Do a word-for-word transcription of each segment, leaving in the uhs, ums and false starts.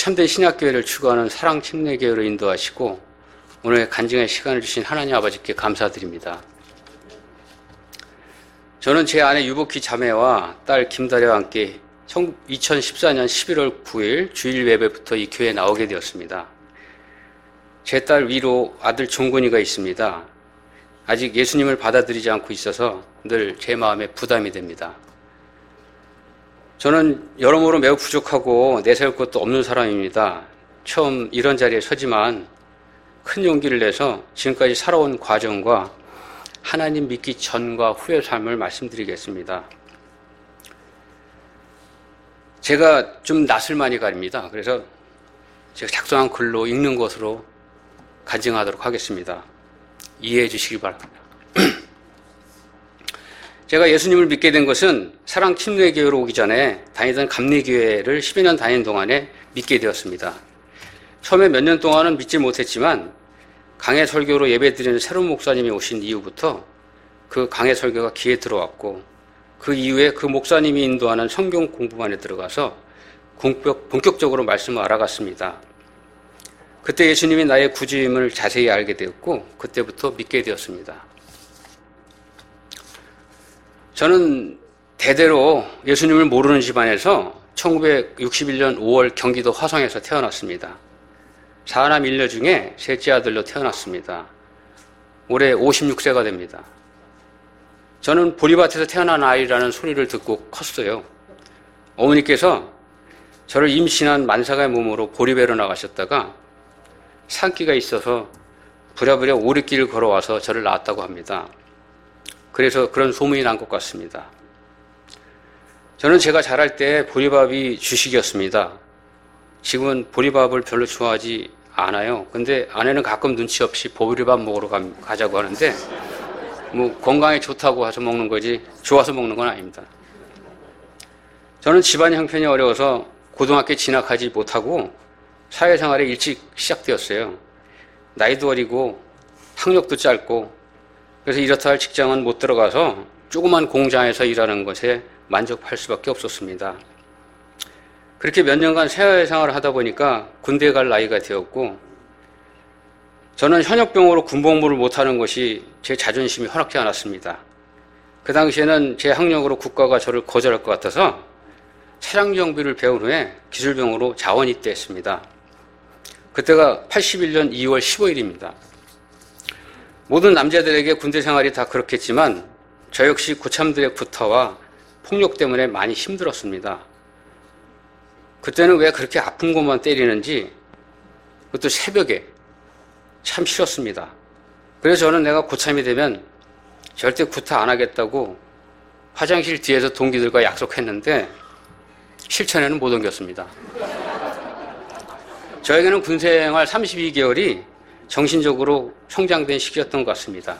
참된 신약교회를 추구하는 사랑침례교회로 인도하시고 오늘 간증의 시간을 주신 하나님 아버지께 감사드립니다. 저는 제 아내 유복희 자매와 딸 김다래와 함께 이천십사 년 십일월 구일 주일 예배부터 이 교회에 나오게 되었습니다. 제 딸 위로 아들 종근이가 있습니다. 아직 예수님을 받아들이지 않고 있어서 늘 제 마음에 부담이 됩니다. 저는 여러모로 매우 부족하고 내세울 것도 없는 사람입니다. 처음 이런 자리에 서지만 큰 용기를 내서 지금까지 살아온 과정과 하나님 믿기 전과 후의 삶을 말씀드리겠습니다. 제가 좀 낯을 많이 가립니다. 그래서 제가 작성한 글로 읽는 것으로 간증하도록 하겠습니다. 이해해 주시기 바랍니다. 제가 예수님을 믿게 된 것은 사랑침례교회로 오기 전에 다니던 감리교회를 십여 년 다닌 동안에 믿게 되었습니다. 처음에 몇 년 동안은 믿지 못했지만 강해 설교로 예배드리는 새로운 목사님이 오신 이후부터 그 강해 설교가 귀에 들어왔고 그 이후에 그 목사님이 인도하는 성경 공부만에 들어가서 본격적으로 말씀을 알아갔습니다. 그때 예수님이 나의 구주임을 자세히 알게 되었고 그때부터 믿게 되었습니다. 저는 대대로 예수님을 모르는 집안에서 천구백육십일 년 오월 경기도 화성에서 태어났습니다. 사남 일녀 중에 셋째 아들로 태어났습니다. 올해 오십육 세가 됩니다. 저는 보리밭에서 태어난 아이라는 소리를 듣고 컸어요. 어머니께서 저를 임신한 만사가의 몸으로 보리배로 나가셨다가 산기가 있어서 부랴부랴 오리길을 걸어와서 저를 낳았다고 합니다. 그래서 그런 소문이 난 것 같습니다. 저는 제가 자랄 때 보리밥이 주식이었습니다. 지금은 보리밥을 별로 좋아하지 않아요. 근데 아내는 가끔 눈치 없이 보리밥 먹으러 가, 가자고 하는데 뭐 건강에 좋다고 해서 먹는 거지 좋아서 먹는 건 아닙니다. 저는 집안 형편이 어려워서 고등학교에 진학하지 못하고 사회생활에 일찍 시작되었어요. 나이도 어리고 학력도 짧고 그래서 이렇다 할 직장은 못 들어가서 조그만 공장에서 일하는 것에 만족할 수밖에 없었습니다. 그렇게 몇 년간 사회생활을 하다 보니까 군대에 갈 나이가 되었고 저는 현역병으로 군복무를 못하는 것이 제 자존심이 허락지 않았습니다. 그 당시에는 제 학력으로 국가가 저를 거절할 것 같아서 차량 정비를 배운 후에 기술병으로 자원 입대했습니다. 그때가 팔십일 년 이월 십오일입니다. 모든 남자들에게 군대 생활이 다 그렇겠지만 저 역시 고참들의 구타와 폭력 때문에 많이 힘들었습니다. 그때는 왜 그렇게 아픈 곳만 때리는지 그것도 새벽에 참 싫었습니다. 그래서 저는 내가 고참이 되면 절대 구타 안 하겠다고 화장실 뒤에서 동기들과 약속했는데 실천에는 못 옮겼습니다. 저에게는 군생활 삼십이 개월이 정신적으로 성장된 시기였던 것 같습니다.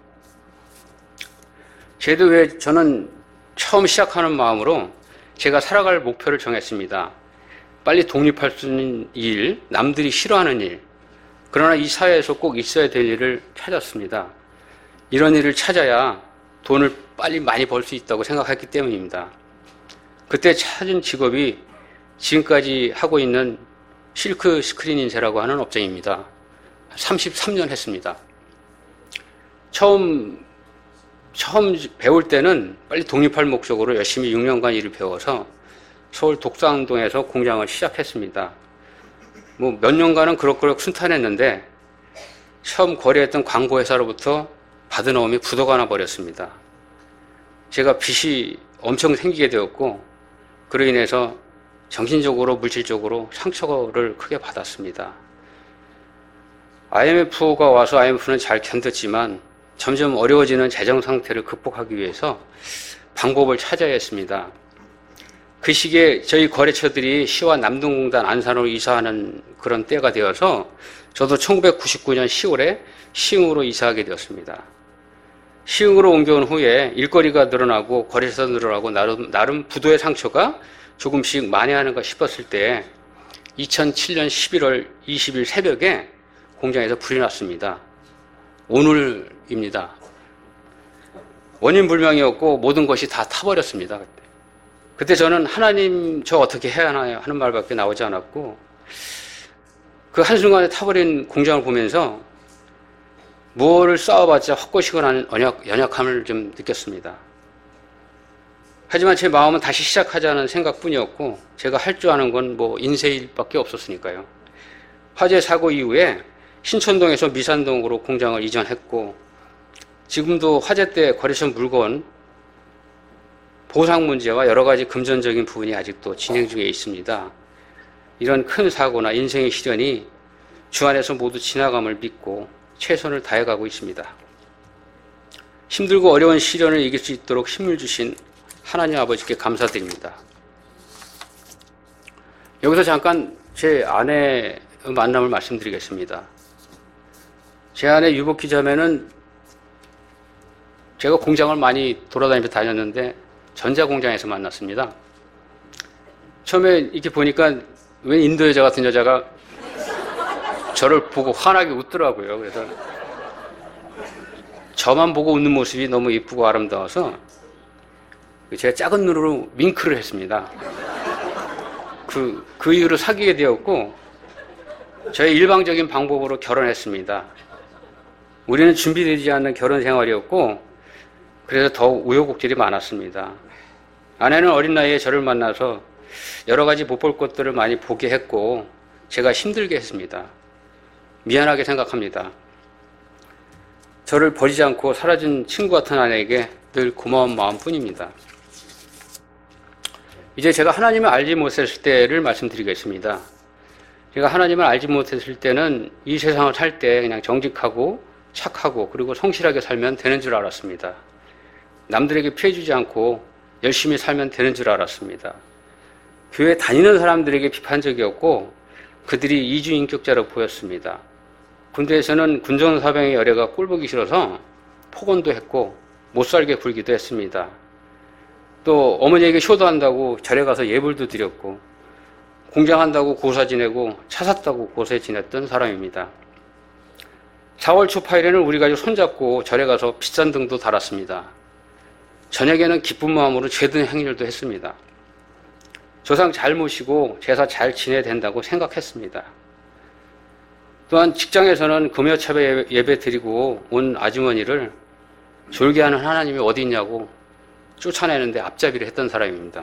제도 외에 저는 처음 시작하는 마음으로 제가 살아갈 목표를 정했습니다. 빨리 독립할 수 있는 일, 남들이 싫어하는 일, 그러나 이 사회에서 꼭 있어야 될 일을 찾았습니다. 이런 일을 찾아야 돈을 빨리 많이 벌 수 있다고 생각했기 때문입니다. 그때 찾은 직업이 지금까지 하고 있는 실크 스크린 인쇄라고 하는 업종입니다. 삼십삼 년 했습니다. 처음, 처음 배울 때는 빨리 독립할 목적으로 열심히 육 년간 일을 배워서 서울 독산동에서 공장을 시작했습니다. 뭐 몇 년간은 그럭그럭 순탄했는데 처음 거래했던 광고회사로부터 받은 어음이 부도가 나버렸습니다. 제가 빚이 엄청 생기게 되었고 그로 인해서 정신적으로 물질적으로 상처를 크게 받았습니다. 아이엠에프가 와서 아이엠에프는 잘 견뎠지만 점점 어려워지는 재정 상태를 극복하기 위해서 방법을 찾아야 했습니다. 그 시기에 저희 거래처들이 시와 남동공단 안산으로 이사하는 그런 때가 되어서 저도 천구백구십구 년 시월에 시흥으로 이사하게 되었습니다. 시흥으로 옮겨온 후에 일거리가 늘어나고 거래처도 늘어나고 나름, 나름 부도의 상처가 조금씩 만회하는가 싶었을 때 이천칠 년 십일월 이십일 새벽에 공장에서 불이 났습니다. 오늘입니다. 원인 불명이었고 모든 것이 다 타버렸습니다. 그때. 그때 저는 하나님 저 어떻게 해야 하나요? 하는 말밖에 나오지 않았고 그 한순간에 타버린 공장을 보면서 무엇을 쌓아봤자 헛것이거나 연약, 연약함을 좀 느꼈습니다. 하지만 제 마음은 다시 시작하자는 생각뿐이었고 제가 할 줄 아는 건 뭐 인쇄일밖에 없었으니까요. 화재 사고 이후에 신촌동에서 미산동으로 공장을 이전했고 지금도 화재 때 거래처 물건 보상 문제와 여러 가지 금전적인 부분이 아직도 진행 중에 있습니다. 이런 큰 사고나 인생의 시련이 주안에서 모두 지나감을 믿고 최선을 다해가고 있습니다. 힘들고 어려운 시련을 이길 수 있도록 힘을 주신 하나님 아버지께 감사드립니다. 여기서 잠깐 제 아내의 만남을 말씀드리겠습니다. 제 아내 유복희 자매는 제가 공장을 많이 돌아다니면서 다녔는데 전자공장에서 만났습니다. 처음에 이렇게 보니까 웬 인도 여자 같은 여자가 저를 보고 환하게 웃더라고요. 그래서 저만 보고 웃는 모습이 너무 예쁘고 아름다워서 제가 작은 눈으로 윙크를 했습니다. 그, 그 이후로 사귀게 되었고 저의 일방적인 방법으로 결혼했습니다. 우리는 준비되지 않는 결혼 생활이었고 그래서 더욱 우여곡절이 많았습니다. 아내는 어린 나이에 저를 만나서 여러 가지 못 볼 것들을 많이 보게 했고 제가 힘들게 했습니다. 미안하게 생각합니다. 저를 버리지 않고 사라진 친구 같은 아내에게 늘 고마운 마음뿐입니다. 이제 제가 하나님을 알지 못했을 때를 말씀드리겠습니다. 제가 하나님을 알지 못했을 때는 이 세상을 살 때 그냥 정직하고 착하고 그리고 성실하게 살면 되는 줄 알았습니다. 남들에게 피해주지 않고 열심히 살면 되는 줄 알았습니다. 교회 다니는 사람들에게 비판적이었고 그들이 이주인격자로 보였습니다. 군대에서는 군전사병의 열애가 꼴보기 싫어서 폭언도 했고 못살게 굴기도 했습니다. 또 어머니에게 효도한다고 절에 가서 예불도 드렸고 공장한다고 고사 지내고 차 샀다고 고세 지냈던 사람입니다. 사월 초파일에는 우리 가족 손잡고 절에 가서 비싼 등도 달았습니다. 저녁에는 기쁜 마음으로 죄든 행렬도 했습니다. 조상 잘 모시고 제사 잘 지내야 된다고 생각했습니다. 또한 직장에서는 금요차별 예배 드리고 온 아주머니를 졸개하는 하나님이 어디 있냐고 쫓아내는데 앞잡이를 했던 사람입니다.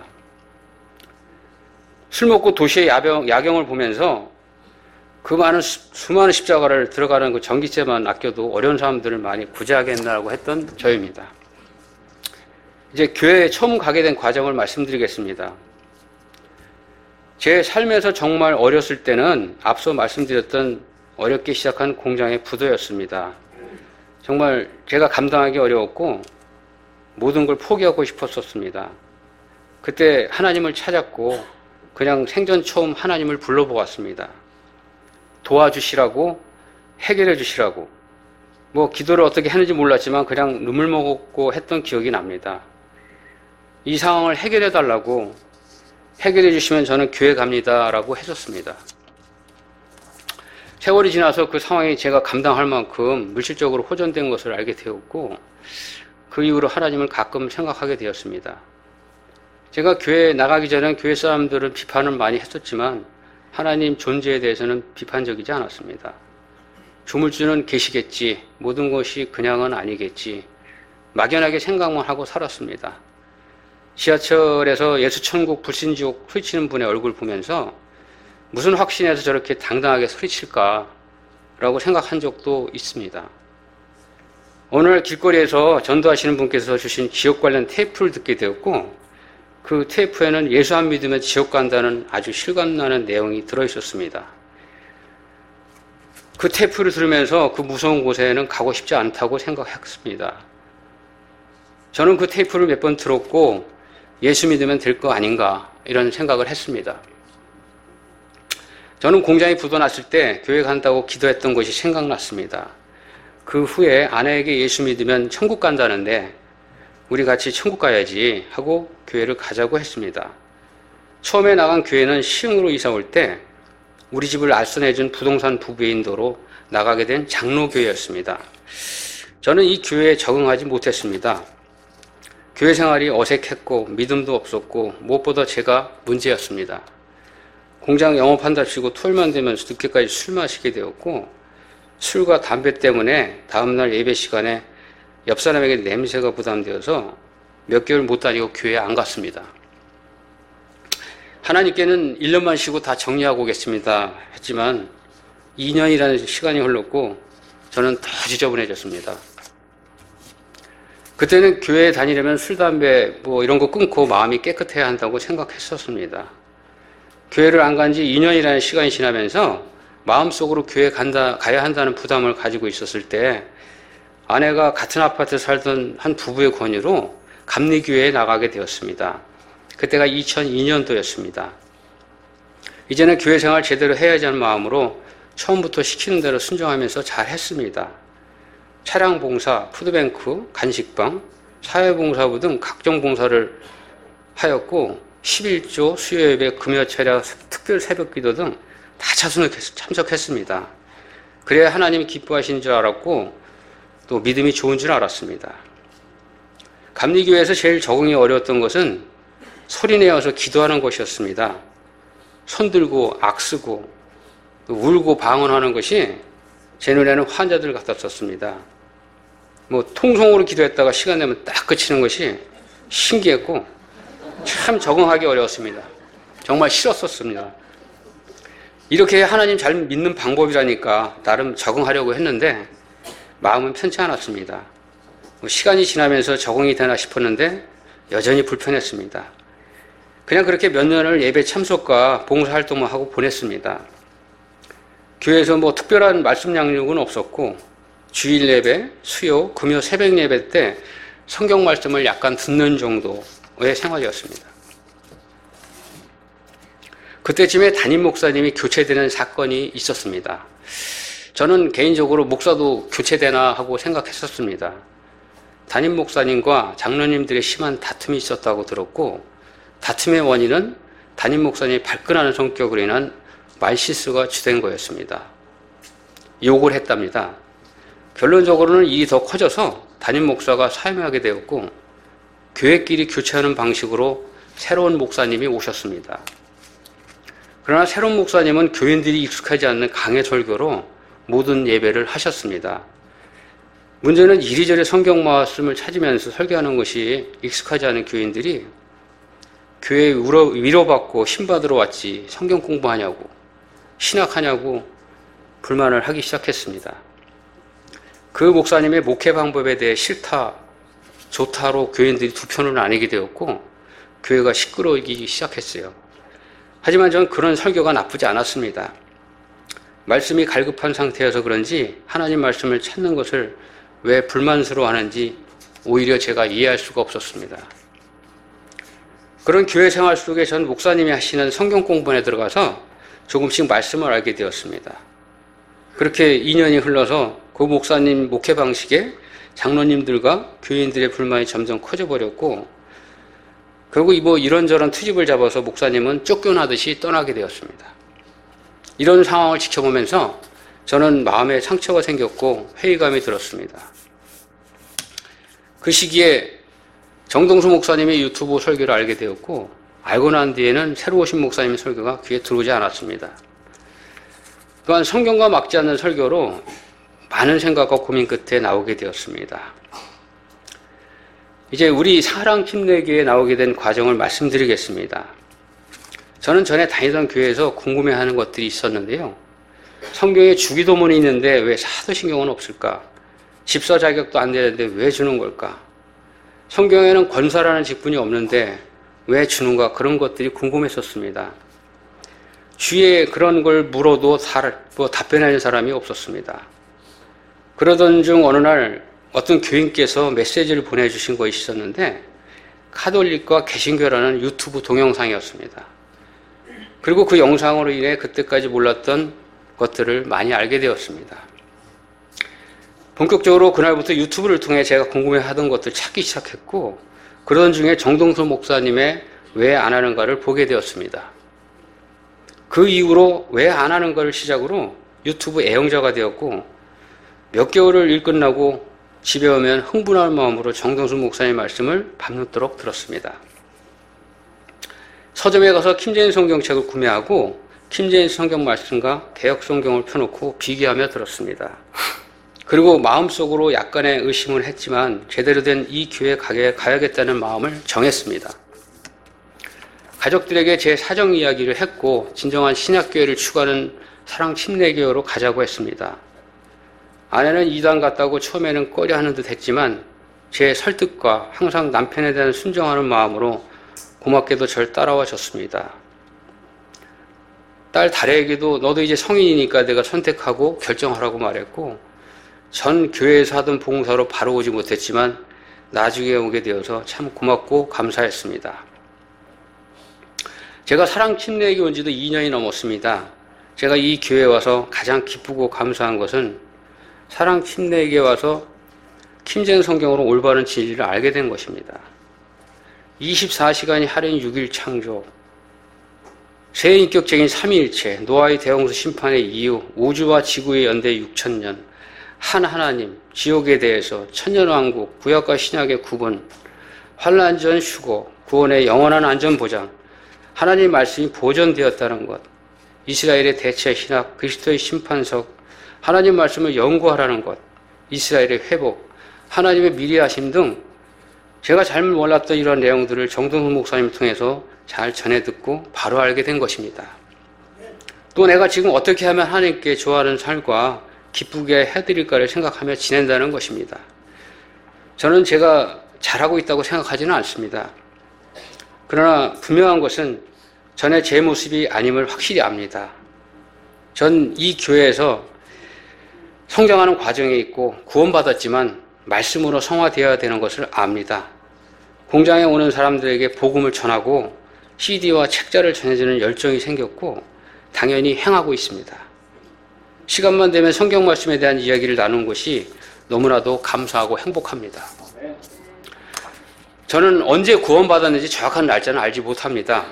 술 먹고 도시의 야병, 야경을 보면서 그 많은 수, 수많은 십자가를 들어가는 그 전기세만 아껴도 어려운 사람들을 많이 구제하게 했나라고 했던 저입니다. 이제 교회에 처음 가게 된 과정을 말씀드리겠습니다. 제 삶에서 정말 어렸을 때는 앞서 말씀드렸던 어렵게 시작한 공장의 부도였습니다. 정말 제가 감당하기 어려웠고 모든 걸 포기하고 싶었었습니다. 그때 하나님을 찾았고 그냥 생전 처음 하나님을 불러보았습니다. 도와주시라고, 해결해 주시라고. 뭐 기도를 어떻게 했는지 몰랐지만 그냥 눈물 먹었고 했던 기억이 납니다. 이 상황을 해결해 달라고, 해결해 주시면 저는 교회 갑니다 라고 했었습니다. 세월이 지나서 그 상황이 제가 감당할 만큼 물질적으로 호전된 것을 알게 되었고 그 이후로 하나님을 가끔 생각하게 되었습니다. 제가 교회에 나가기 전엔 교회 사람들은 비판을 많이 했었지만 하나님 존재에 대해서는 비판적이지 않았습니다. 조물주는 계시겠지, 모든 것이 그냥은 아니겠지, 막연하게 생각만 하고 살았습니다. 지하철에서 예수천국 불신지옥 소리치는 분의 얼굴 보면서 무슨 확신에서 저렇게 당당하게 소리칠까라고 생각한 적도 있습니다. 오늘 길거리에서 전도하시는 분께서 주신 지옥 관련 테이프를 듣게 되었고 그 테이프에는 예수 안 믿으면 지옥 간다는 아주 실감나는 내용이 들어있었습니다. 그 테이프를 들으면서 그 무서운 곳에는 가고 싶지 않다고 생각했습니다. 저는 그 테이프를 몇 번 들었고 예수 믿으면 될 거 아닌가 이런 생각을 했습니다. 저는 공장이 부도났을 때 교회 간다고 기도했던 것이 생각났습니다. 그 후에 아내에게 예수 믿으면 천국 간다는데 우리 같이 천국 가야지 하고 교회를 가자고 했습니다. 처음에 나간 교회는 시흥으로 이사 올 때 우리 집을 알선해준 부동산 부부의 인도로 나가게 된 장로교회였습니다. 저는 이 교회에 적응하지 못했습니다. 교회 생활이 어색했고 믿음도 없었고 무엇보다 제가 문제였습니다. 공장 영업한답시고 토요일만 되면 늦게까지 술 마시게 되었고 술과 담배 때문에 다음날 예배 시간에 옆 사람에게 냄새가 부담되어서 몇 개월 못 다니고 교회에 안 갔습니다. 하나님께는 일 년만 쉬고 다 정리하고 오겠습니다 했지만 이 년이라는 시간이 흘렀고 저는 더 지저분해졌습니다. 그때는 교회에 다니려면 술, 담배 뭐 이런 거 끊고 마음이 깨끗해야 한다고 생각했었습니다. 교회를 안 간 지 이 년이라는 시간이 지나면서 마음속으로 교회 간다, 가야 한다는 부담을 가지고 있었을 때 아내가 같은 아파트에 살던 한 부부의 권유로 감리교회에 나가게 되었습니다. 그때가 이천이 년도였습니다. 이제는 교회 생활 제대로 해야지 하는 마음으로 처음부터 시키는 대로 순종하면서 잘 했습니다. 차량 봉사, 푸드뱅크, 간식방, 사회봉사부 등 각종 봉사를 하였고 십일조, 수요예배, 금요철야, 특별 새벽기도 등 다 참석했습니다. 그래야 하나님이 기뻐하시는 줄 알았고 또 믿음이 좋은 줄 알았습니다. 감리교회에서 제일 적응이 어려웠던 것은 소리내어서 기도하는 것이었습니다. 손들고 악쓰고 울고 방언하는 것이 제 눈에는 환자들 같았었습니다. 뭐 통성으로 기도했다가 시간 되면 딱 그치는 것이 신기했고 참 적응하기 어려웠습니다. 정말 싫었었습니다. 이렇게 하나님 잘 믿는 방법이라니까 나름 적응하려고 했는데 마음은 편치 않았습니다. 시간이 지나면서 적응이 되나 싶었는데 여전히 불편했습니다. 그냥 그렇게 몇 년을 예배 참석과 봉사활동만 하고 보냈습니다. 교회에서 뭐 특별한 말씀 양육은 없었고 주일 예배, 수요, 금요 새벽 예배 때 성경 말씀을 약간 듣는 정도의 생활이었습니다. 그때쯤에 담임 목사님이 교체되는 사건이 있었습니다. 저는 개인적으로 목사도 교체되나 하고 생각했었습니다. 담임 목사님과 장로님들의 심한 다툼이 있었다고 들었고 다툼의 원인은 담임 목사님이 발끈하는 성격으로 인한 말실수가 주된 거였습니다. 욕을 했답니다. 결론적으로는 일이 더 커져서 담임 목사가 사임하게 되었고 교회끼리 교체하는 방식으로 새로운 목사님이 오셨습니다. 그러나 새로운 목사님은 교인들이 익숙하지 않는 강해 설교로 모든 예배를 하셨습니다. 문제는 이리저리 성경 말씀을 찾으면서 설교하는 것이 익숙하지 않은 교인들이 교회에 위로받고 힘받으러 왔지 성경 공부하냐고 신학하냐고 불만을 하기 시작했습니다. 그 목사님의 목회 방법에 대해 싫다, 좋다로 교인들이 두 편으로 나뉘게 되었고 교회가 시끄러워지기 시작했어요. 하지만 저는 그런 설교가 나쁘지 않았습니다. 말씀이 갈급한 상태여서 그런지 하나님 말씀을 찾는 것을 왜 불만스러워하는지 오히려 제가 이해할 수가 없었습니다. 그런 교회 생활 속에 전 목사님이 하시는 성경 공부에 들어가서 조금씩 말씀을 알게 되었습니다. 그렇게 이 년이 흘러서 그 목사님 목회 방식에 장로님들과 교인들의 불만이 점점 커져버렸고 결국 뭐 이런저런 트집을 잡아서 목사님은 쫓겨나듯이 떠나게 되었습니다. 이런 상황을 지켜보면서 저는 마음에 상처가 생겼고 회의감이 들었습니다. 그 시기에 정동수 목사님의 유튜브 설교를 알게 되었고 알고 난 뒤에는 새로 오신 목사님의 설교가 귀에 들어오지 않았습니다. 또한 성경과 맞지 않는 설교로 많은 생각과 고민 끝에 나오게 되었습니다. 이제 우리 사랑 힘내기에 나오게 된 과정을 말씀드리겠습니다. 저는 전에 다니던 교회에서 궁금해하는 것들이 있었는데요. 성경에 주기도문이 있는데 왜 사도신경은 없을까? 집사 자격도 안 되는데 왜 주는 걸까? 성경에는 권사라는 직분이 없는데 왜 주는가? 그런 것들이 궁금했었습니다. 주위에 그런 걸 물어도 다, 뭐 답변하는 사람이 없었습니다. 그러던 중 어느 날 어떤 교인께서 메시지를 보내주신 것이 있었는데 카톨릭과 개신교라는 유튜브 동영상이었습니다. 그리고 그 영상으로 인해 그때까지 몰랐던 것들을 많이 알게 되었습니다. 본격적으로 그날부터 유튜브를 통해 제가 궁금해하던 것들 찾기 시작했고 그러던 중에 정동수 목사님의 왜 안 하는가를 보게 되었습니다. 그 이후로 왜 안 하는가를 시작으로 유튜브 애용자가 되었고 몇 개월을 일 끝나고 집에 오면 흥분할 마음으로 정동수 목사님의 말씀을 밤늦도록 들었습니다. 서점에 가서 킴제인 성경책을 구매하고 킹제임스 성경 말씀과 개역 성경을 펴놓고 비교하며 들었습니다. 그리고 마음속으로 약간의 의심을 했지만 제대로 된 이 교회에 가야겠다는 마음을 정했습니다. 가족들에게 제 사정 이야기를 했고 진정한 신약교회를 추구하는 사랑침례교회로 가자고 했습니다. 아내는 이단 같다고 처음에는 꺼려하는 듯 했지만 제 설득과 항상 남편에 대한 순종하는 마음으로 고맙게도 절 따라와 줬습니다. 딸 다혜에게도 너도 이제 성인이니까 내가 선택하고 결정하라고 말했고 전 교회에서 하던 봉사로 바로 오지 못했지만 나중에 오게 되어서 참 고맙고 감사했습니다. 제가 사랑침례교회 온 지도 이 년이 넘었습니다. 제가 이 교회에 와서 가장 기쁘고 감사한 것은 사랑침례교회에 와서 킴젠 성경으로 올바른 진리를 알게 된 것입니다. 이십사 시간이 하루인 육 일 창조, 세인격적인 삼위일체, 노아의 대홍수 심판의 이유, 우주와 지구의 연대 육천 년, 한 하나님, 지옥에 대해서, 천년왕국, 구약과 신약의 구분, 환난 전 휴거, 구원의 영원한 안전 보장, 하나님의 말씀이 보존되었다는 것, 이스라엘의 대체 신학, 그리스도의 심판석, 하나님 말씀을 연구하라는 것, 이스라엘의 회복, 하나님의 미래하심 등 제가 잘못 몰랐던 이런 내용들을 정동훈 목사님을 통해서 잘 전해 듣고 바로 알게 된 것입니다. 또 내가 지금 어떻게 하면 하나님께 좋아하는 삶과 기쁘게 해드릴까를 생각하며 지낸다는 것입니다. 저는 제가 잘하고 있다고 생각하지는 않습니다. 그러나 분명한 것은 전에 제 모습이 아님을 확실히 압니다. 전 이 교회에서 성장하는 과정에 있고 구원받았지만 말씀으로 성화되어야 되는 것을 압니다. 공장에 오는 사람들에게 복음을 전하고 씨디와 책자를 전해주는 열정이 생겼고 당연히 행하고 있습니다. 시간만 되면 성경 말씀에 대한 이야기를 나누는 것이 너무나도 감사하고 행복합니다. 저는 언제 구원받았는지 정확한 날짜는 알지 못합니다.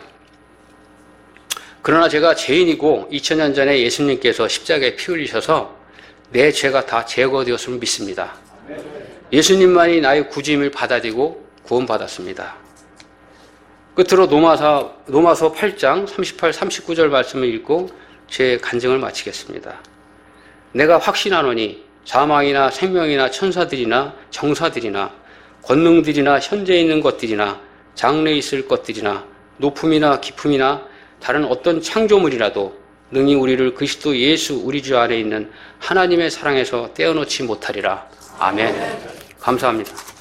그러나 제가 죄인이고 이천 년 전에 예수님께서 십자가에 피 흘리셔서 내 죄가 다 제거되었음을 믿습니다. 예수님만이 나의 구주임을 받아들이고 구원받았습니다. 끝으로 로마서, 로마서 팔 장 삼십팔, 삼십구 절 말씀을 읽고 제 간증을 마치겠습니다. 내가 확신하노니 사망이나 생명이나 천사들이나 정사들이나 권능들이나 현재 있는 것들이나 장래 있을 것들이나 높음이나 깊음이나 다른 어떤 창조물이라도 능히 우리를 그리스도 예수 우리 주 안에 있는 하나님의 사랑에서 떼어놓지 못하리라. 아멘. 감사합니다.